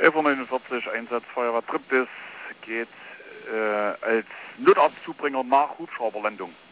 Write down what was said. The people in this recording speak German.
11:49 Einsatz Feuerwehr Triptis geht als Notarztzubringer nach Hubschrauberlandung.